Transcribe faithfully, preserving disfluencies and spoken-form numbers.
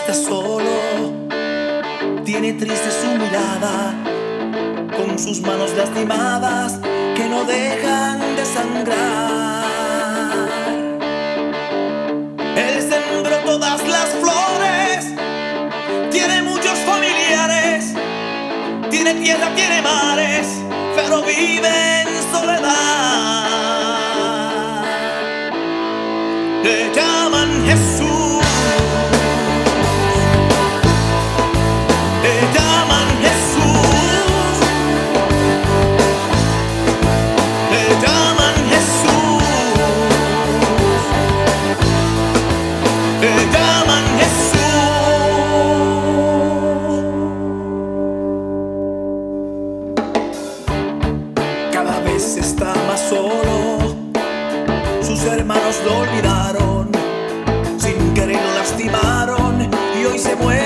está solo, tiene triste su mirada, con sus manos lastimadas que no dejan de sangrar. Él sembró todas las flores, tiene muchos familiares, tiene tierra, tiene mares, pero vive en soledad. Le llaman Jesús, le llaman Jesús, le llaman Jesús, le llaman Jesús. Cada vez está más solo, sus hermanos lo olvidaron, sin querer lo lastimaron y hoy se muere.